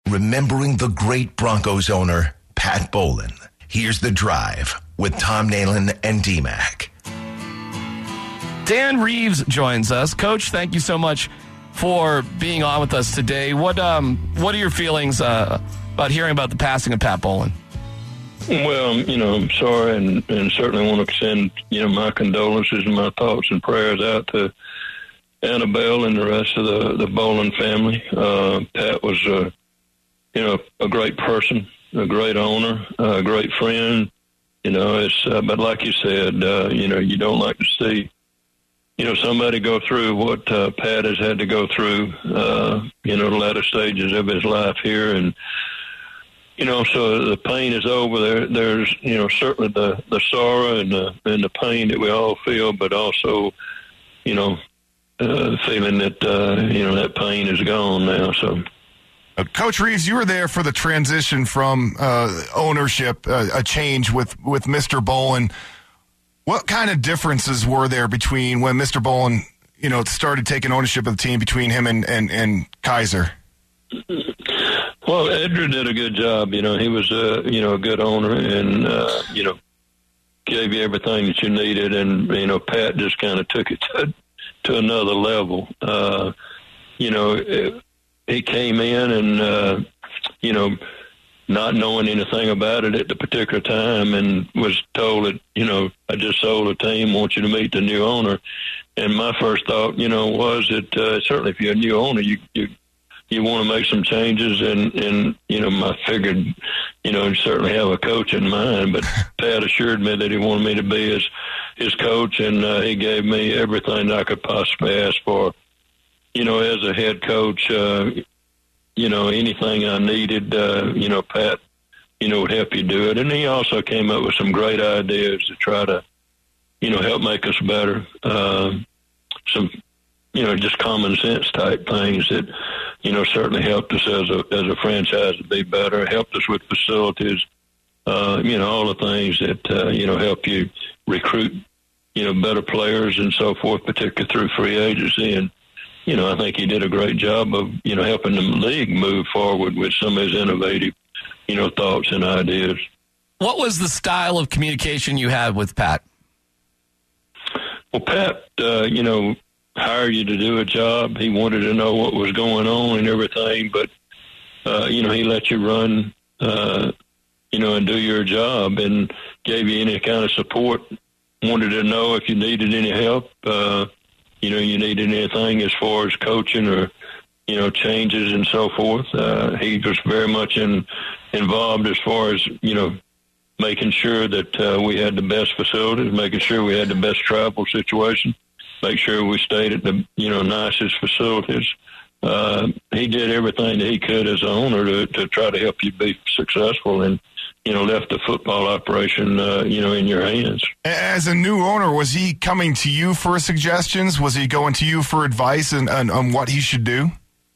remembering the great Broncos owner, Pat Bowlen. Here's The Drive with Tom Nalen and D-Mac. Dan Reeves joins us. Coach, thank you so much for being on with us today. What are your feelings about hearing about the passing of Pat Bowlen? Well, I'm sorry and certainly want to send, my condolences and my thoughts and prayers out to Annabelle and the rest of the Bowlen family. Pat was, a great person, a great owner, a great friend. But like you said, you don't like to see, somebody go through what Pat has had to go through, the latter stages of his life here. And, so the pain is over. There's, certainly the sorrow and the pain that we all feel, but also, feeling that, that pain is gone now. So. Coach Reeves, you were there for the transition from ownership, a change with Mr. Bowlen. What kind of differences were there between when Mr. Bowlen, started taking ownership of the team between him and Kaiser? Well, Edgar did a good job. He was a good owner and, gave you everything that you needed. And, Pat just kind of took it to another level. He came in and, not knowing anything about it at the particular time and was told that, I just sold a team, want you to meet the new owner. And my first thought, was that certainly if you're a new owner, you want to make some changes. And I figured, certainly have a coach in mind. But Pat assured me that he wanted me to be his coach, and he gave me everything that I could possibly ask for. As a head coach, anything I needed, Pat, would help you do it. And he also came up with some great ideas to try to, help make us better. Some, just common sense type things that, certainly helped us as a franchise to be better, helped us with facilities, all the things that, help you recruit, better players and so forth, particularly through free agency. And, I think he did a great job of, helping the league move forward with some of his innovative, thoughts and ideas. What was the style of communication you had with Pat? Well, Pat, hired you to do a job. He wanted to know what was going on and everything, but, he let you run, and do your job and gave you any kind of support, wanted to know if you needed any help, you needed anything as far as coaching or, changes and so forth. He was very much involved as far as, making sure that we had the best facilities, making sure we had the best travel situation, make sure we stayed at the, nicest facilities. He did everything that he could as an owner to try to help you be successful and, left the football operation, in your hands. As a new owner, was he coming to you for suggestions? Was he going to you for advice on what he should do?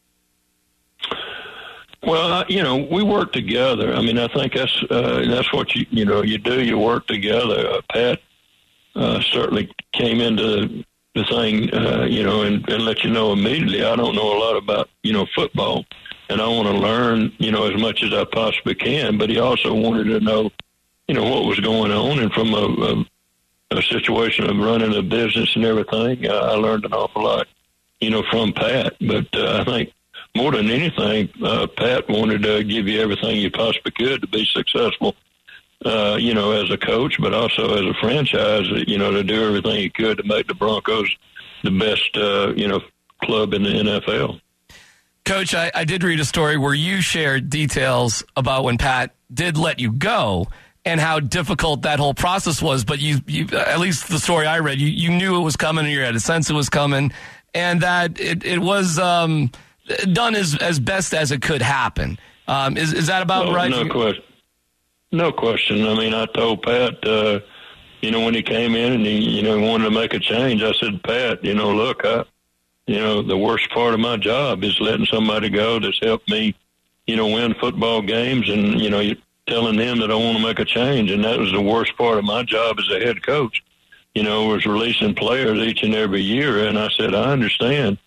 Well, we work together. I mean, I think that's what you do. You work together. Pat certainly came into the thing, and let you know immediately. I don't know a lot about football, and I want to learn as much as I possibly can. But he also wanted to know what was going on, and from a situation of running a business and everything, I learned an awful lot from Pat. But I think more than anything, Pat wanted to give you everything you possibly could to be successful, as a coach, but also as a franchise, to do everything he could to make the Broncos the best, club in the NFL. Coach, I did read a story where you shared details about when Pat did let you go and how difficult that whole process was. But you at least the story I read, you knew it was coming, and you had a sense it was coming, and that it was done as best as it could happen. Is that about right? No question. No question. I mean, I told Pat, when he came in and he, wanted to make a change, I said, Pat, look, the worst part of my job is letting somebody go that's helped me, win football games, and, you're telling them that I want to make a change. And that was the worst part of my job as a head coach, was releasing players each and every year. And I said, I understand,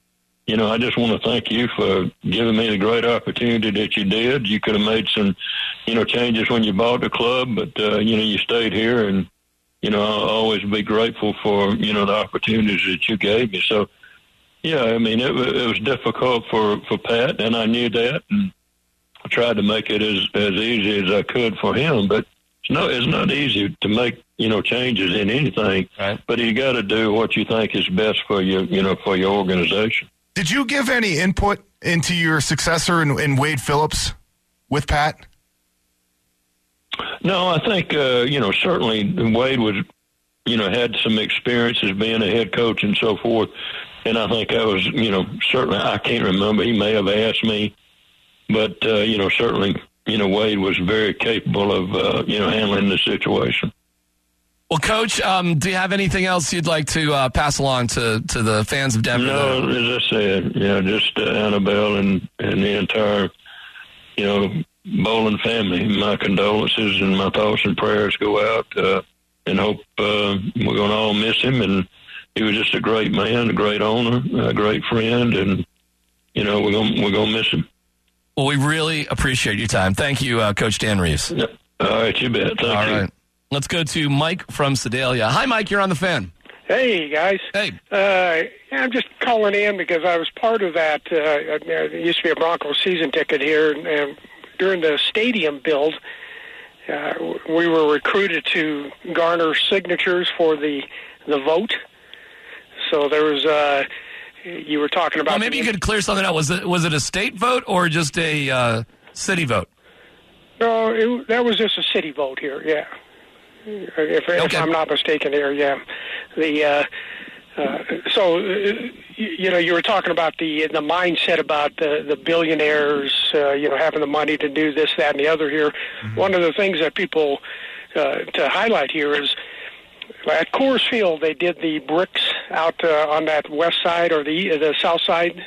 I just want to thank you for giving me the great opportunity that you did. You could have made some, changes when you bought the club, but, you stayed here, and, I'll always be grateful for, the opportunities that you gave me. So, yeah, I mean, it was difficult for Pat, and I knew that, and I tried to make it as easy as I could for him. But it's not easy to make, changes in anything, right. But you got to do what you think is best for you, for your organization. Did you give any input into your successor in Wade Phillips with Pat? No, I think, certainly Wade was, had some experience as being a head coach and so forth. And I think I was, certainly, I can't remember. He may have asked me, but, certainly, Wade was very capable of, handling the situation. Well, Coach, do you have anything else you'd like to pass along to the fans of Denver? No, as I said, just Annabelle and the entire, Bolin family. My condolences and my thoughts and prayers go out, and hope we're going to all miss him. And he was just a great man, a great owner, a great friend, and we're gonna miss him. Well, we really appreciate your time. Thank you, Coach Dan Reeves. All right, you bet. Thank you. All right. Let's go to Mike from Sedalia. Hi, Mike. You're on the Fan. Hey, guys. Hey. I'm just calling in because I was part of that. There used to be a Broncos season ticket here, and during the stadium build, we were recruited to garner signatures for the vote. So there was, you were talking about... Well, maybe you could clear something out. Was it a state vote or just a city vote? No, that was just a city vote here, yeah. If I'm not mistaken here, yeah. You were talking about the mindset about the billionaires, having the money to do this, that, and the other here. Mm-hmm. One of the things that people to highlight here is at Coors Field, they did the bricks out on that west side or the south side.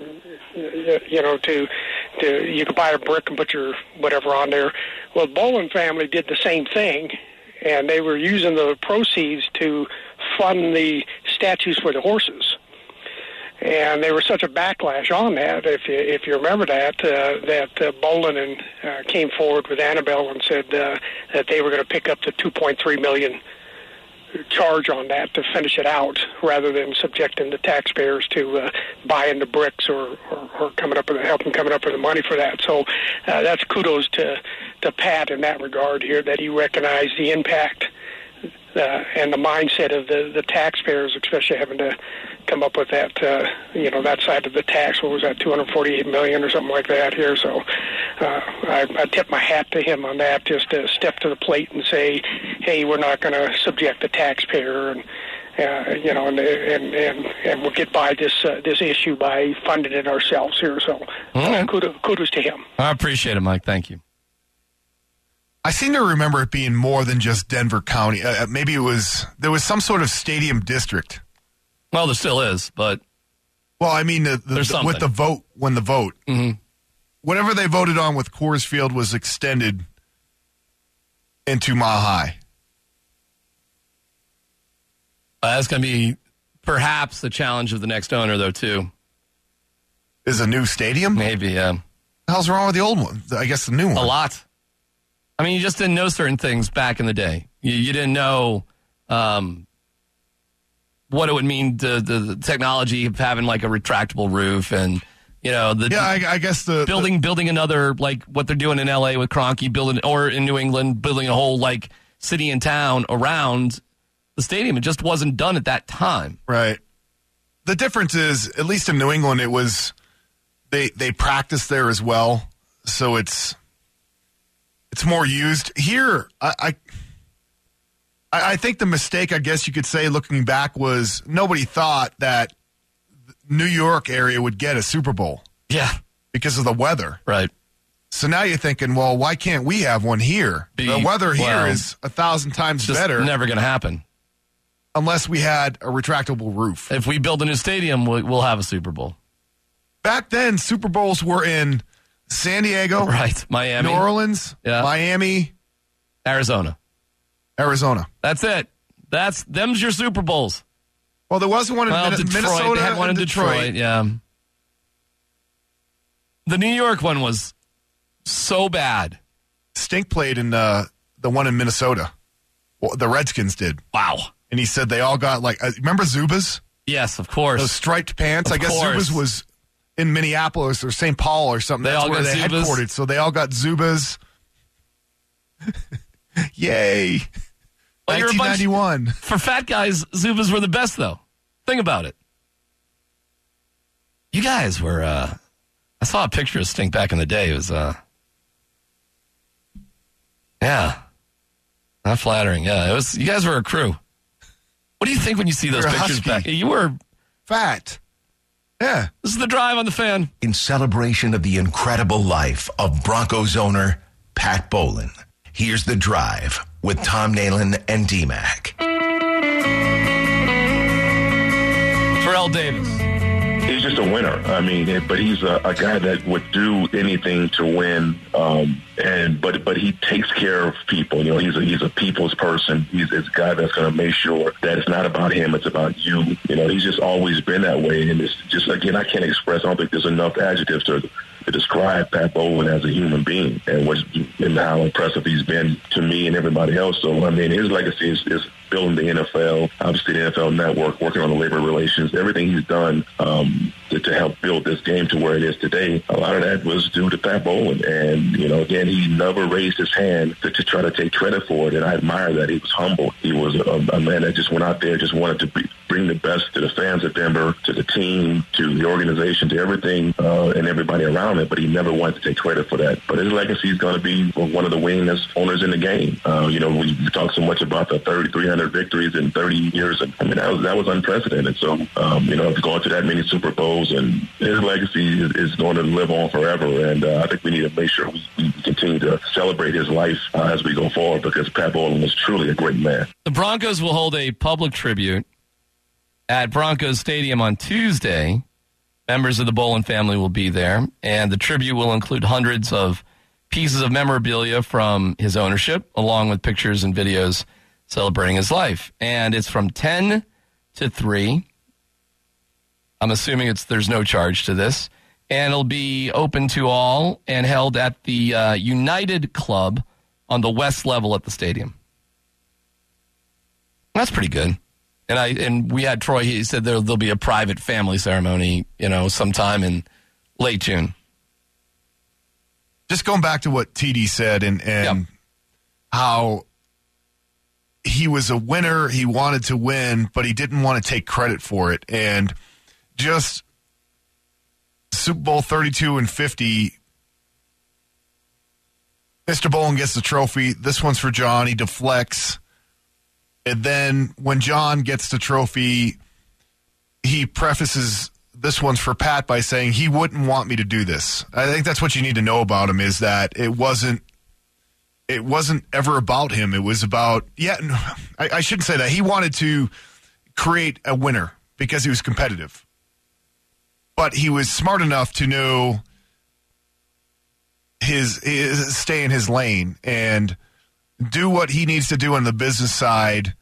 You could buy a brick and put your whatever on there. Well, the Bolin family did the same thing, and they were using the proceeds to fund the statues for the horses. And there was such a backlash on that, if you remember that Bolin came forward with Annabelle and said that they were going to pick up the $2.3 million charge on that to finish it out, rather than subjecting the taxpayers to buying the bricks or coming up with the money for that. So that's kudos to Pat in that regard here, that he recognized the impact and the mindset of the taxpayers, especially having to come up with that that side of the tax. What was that, $248 million or something like that here? So I tip my hat to him on that, just to step to the plate and say, hey, we're not going to subject the taxpayer, and and we'll get by this issue by funding it ourselves here. So kudos to him. I appreciate it, Mike. Thank you. I seem to remember it being more than just Denver County. Maybe there was some sort of stadium district. Well, there still is, but... Well, I mean, with the vote, mm-hmm. whatever they voted on with Coors Field was extended into Mile High. That's going to be perhaps the challenge of the next owner, though, too. Is a new stadium? Maybe, yeah. What the hell's wrong with the old one? I guess the new one. A lot. I mean, you just didn't know certain things back in the day. You didn't know what it would mean to the technology of having like a retractable roof, and I guess the building another, like what they're doing in LA with Kroenke, or in New England, building a whole like city and town around the stadium. It just wasn't done at that time. Right. The difference is, at least in New England, it was they practice there as well, so it's more used. Here, I think the mistake, I guess you could say, looking back, was nobody thought that New York area would get a Super Bowl. Yeah. Because of the weather. Right. So now you're thinking, well, why can't we have one here? The weather here is 1,000 times better. Never going to happen. Unless we had a retractable roof. If we build a new stadium, we'll have a Super Bowl. Back then, Super Bowls were in San Diego. Right. Miami. New Orleans. Yeah. Miami. Arizona. That's it. Them's your Super Bowls. Well, there wasn't one in Detroit. Minnesota. They had one in Detroit. Yeah. The New York one was so bad. Stink played in the one in Minnesota. Well, the Redskins did. Wow. And he said they all got remember Zubas? Yes, of course. Those striped pants. Of I guess course. Zubas was in Minneapolis or St. Paul or something. They That's all where got they Zubas? headquartered. So they all got Zubas. Yay. Well, you're a bunch- 1991. For fat guys, Zubas were the best, though. Think about it. You guys were, I saw a picture of Stink back in the day. It was, yeah. Not flattering. Yeah, it was. You guys were a crew. What do you think when you see those You're a pictures husky. back? You were. Fat. Yeah. This is the Drive on the Fan. In celebration of the incredible life of Broncos owner Pat Bowlen, here's The Drive with Tom Nalen and D-Mac. Terrell Davis. He's just a winner. I mean, but he's a guy that would do anything to win. But he takes care of people. You know, he's a people's person. He's a guy that's going to make sure that it's not about him, it's about you. You know, he's just always been that way. And it's just, again, I can't express. I don't think there's enough adjectives to describe Pat Bowlen as a human being and how impressive he's been to me and everybody else. So, I mean, his legacy is building the NFL, obviously the NFL Network, working on the labor relations, everything he's done to help build this game to where it is today. A lot of that was due to Pat Bowlen. And, you know, again, he never raised his hand to try to take credit for it. And I admire that. He was humble. He was a man that just went out there, just wanted to bring the best to the fans of Denver, to the team, to the organization, to everything and everybody around it. But he never wanted to take credit for that. But his legacy is going to be one of the winningest owners in the game. You know, we talk so much about the 300 victories in 30 years. And I mean, that was unprecedented. So, you know, going to that many Super Bowls, and his legacy is going to live on forever. And I think we need to make sure we continue to celebrate his life as we go forward, because Pat Bowlen was truly a great man. The Broncos will hold a public tribute at Broncos Stadium on Tuesday. Members of the Bowlen family will be there, and the tribute will include hundreds of pieces of memorabilia from his ownership, along with pictures and videos celebrating his life. And it's from 10 to 3. I'm assuming there's no charge to this. And it'll be open to all and held at the United Club on the west level at the stadium. That's pretty good. And we had Troy, he said there'll be a private family ceremony, you know, sometime in late June. Just going back to what TD said and Yep. how he was a winner, he wanted to win, but he didn't want to take credit for it. And just Super Bowl 32 and 50, Mr. Bowlen gets the trophy. This one's for John. He deflects. And then when John gets the trophy, he prefaces this one's for Pat by saying he wouldn't want me to do this. I think that's what you need to know about him, is that it wasn't ever about him. It was about, I shouldn't say that. He wanted to create a winner because he was competitive. But he was smart enough to know his stay in his lane and do what he needs to do on the business side,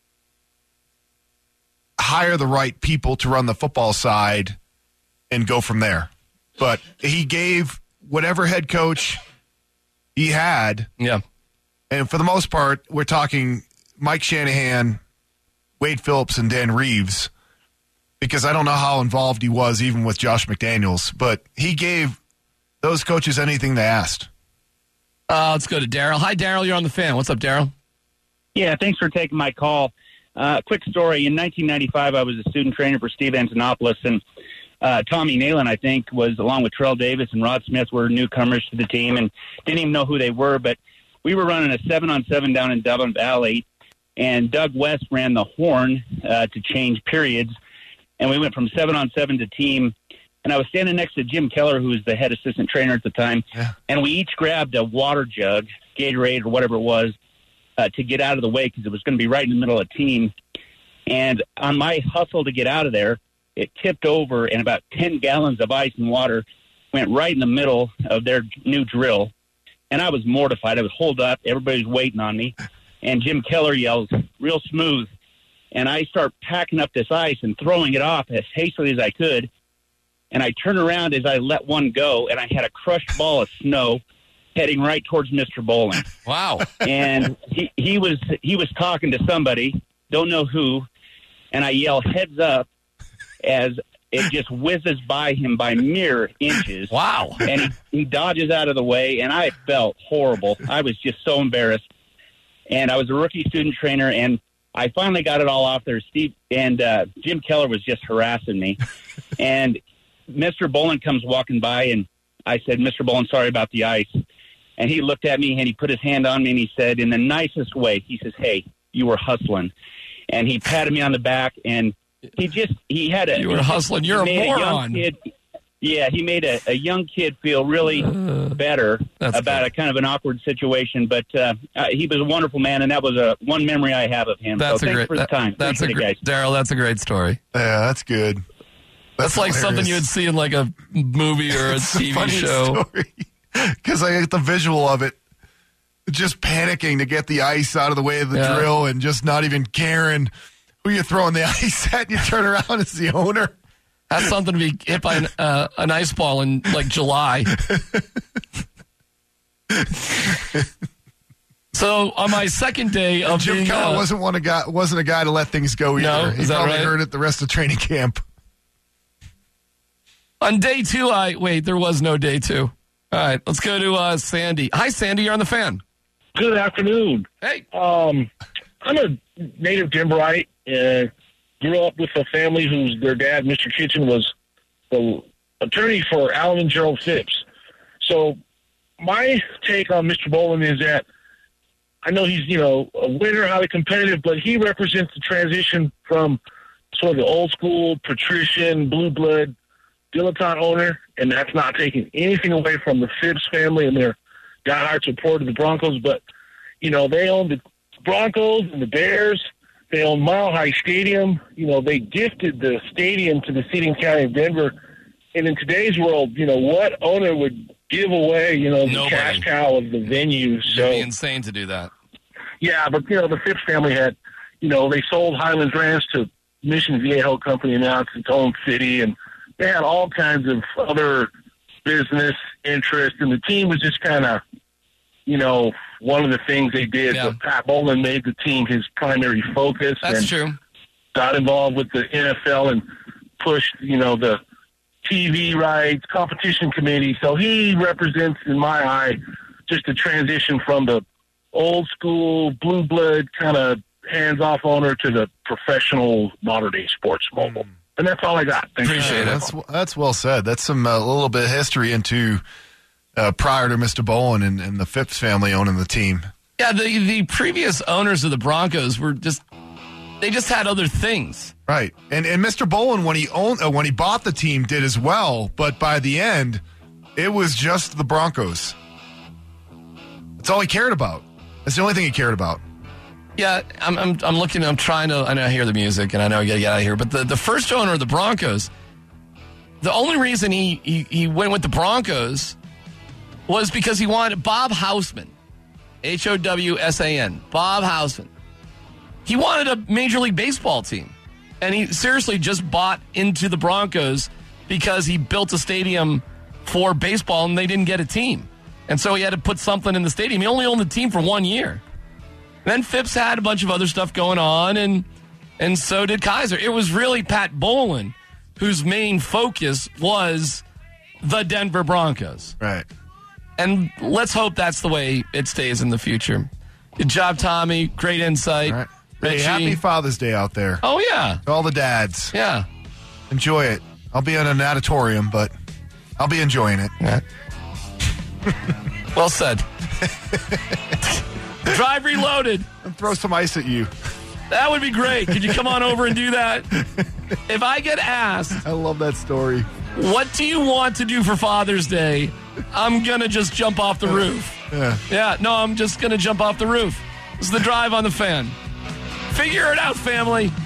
hire the right people to run the football side, and go from there. But he gave whatever head coach he had. Yeah. And for the most part, we're talking Mike Shanahan, Wade Phillips, and Dan Reeves, because I don't know how involved he was even with Josh McDaniels, but he gave those coaches anything they asked. Let's go to Daryl. Hi, Daryl. You're on the Fan. What's up, Daryl? Yeah, thanks for taking my call. Quick story. In 1995, I was a student trainer for Steve Antonopoulos, and Tommy Nalen, I think, was, along with Terrell Davis and Rod Smith, were newcomers to the team and didn't even know who they were. But we were running a 7-on-7 down in Dublin Valley, and Doug West ran the horn to change periods. And we went from 7-on-7 to team. And I was standing next to Jim Keller, who was the head assistant trainer at the time. Yeah. And we each grabbed a water jug, Gatorade or whatever it was, to get out of the way because it was going to be right in the middle of team. And on my hustle to get out of there, it tipped over, and about 10 gallons of ice and water went right in the middle of their new drill. And I was mortified. I was holed up. Everybody was waiting on me. And Jim Keller yells, "Real smooth." And I start packing up this ice and throwing it off as hastily as I could. and I turned around as I let one go, and I had a crushed ball of snow heading right towards Mr. Bolin. Wow. And he was talking to somebody, don't know who, and I yell, heads up, as it just whizzes by him by mere inches. Wow. And he dodges out of the way, and I felt horrible. I was just so embarrassed. And I was a rookie student trainer, and I finally got it all off there. Steve and Jim Keller was just harassing me. And Mr. Bolin comes walking by, and I said, Mr. Bolin, sorry about the ice. And he looked at me, and he put his hand on me, and he said, in the nicest way, he says, hey, you were hustling. And he patted me on the back, and he had a... You were hustling. You're a moron. He made a young kid feel really better about a kind of an awkward situation. But he was a wonderful man, and that was one memory I have of him. Thanks for the time. Daryl, that's a great story. Yeah, that's good. That's like hilarious. something you would see in like a movie or a TV show. Because I get the visual of it. Just panicking to get the ice out of the way of the drill and just not even caring who you're throwing the ice at. You turn around, it's the owner. That's something to be hit by an ice ball in like July. So on my second day of Jim Keller wasn't a guy to let things go either. No, he probably heard it the rest of training camp. On day 2, there was no day 2. All right, let's go to Sandy. Hi, Sandy. You're on the Fan. Good afternoon. Hey. I'm a native Denverite. Grew up with a family whose their dad, Mr. Kitchen, was the attorney for Alan and Gerald Phipps. So my take on Mr. Bolin is that I know he's, a winner, highly competitive, but he represents the transition from sort of the old school patrician, blue blood, dilettante owner, and that's not taking anything away from the Phipps family and their diehard support of the Broncos. But, they own the Broncos and the Bears. They own Mile High Stadium. They gifted the stadium to the seating county of Denver. And in today's world, what owner would give away, the cash cow of the venue? So it'd be insane to do that. Yeah, but, the Phipps family had, they sold Highlands Ranch to Mission Viejo Company, now it's its own city, and they had all kinds of other business interests, and the team was just kind of, one of the things they did. Yeah. But Pat Bolin made the team his primary focus. That's true. Got involved with the NFL and pushed, the TV rights, competition committee. So he represents, in my eye, just a transition from the old school, blue blood kind of hands-off owner to the professional modern-day sports mogul. And that's all I got. Thanks. Appreciate it. That's well said. That's some a little bit of history into prior to Mr. Bolin and the Phipps family owning the team. Yeah, the previous owners of the Broncos were just had other things. Right. And Mr. Bolin, when he bought the team, did as well, but by the end, it was just the Broncos. That's all he cared about. That's the only thing he cared about. Yeah, I'm looking. I'm trying to. I know I hear the music, and I know I got to get out of here. But the first owner of the Broncos, the only reason he went with the Broncos was because he wanted Bob Houseman, Howsan, Bob Houseman. He wanted a Major League Baseball team, and he seriously just bought into the Broncos because he built a stadium for baseball, and they didn't get a team, and so he had to put something in the stadium. He only owned the team for 1 year. Then Phipps had a bunch of other stuff going on, and so did Kaiser. It was really Pat Bolin whose main focus was the Denver Broncos. Right. And let's hope that's the way it stays in the future. Good job, Tommy. Great insight. Right. Hey, happy Father's Day out there. Oh, yeah. To all the dads. Yeah. Enjoy it. I'll be in an auditorium, but I'll be enjoying it. Yeah. Well said. Drive Reloaded. And throw some ice at you. That would be great. Could you come on over and do that? If I get asked, I love that story. What do you want to do for Father's Day? I'm going to just jump off the roof. Yeah, no, I'm just going to jump off the roof. This is the Drive on the Fan. Figure it out, family.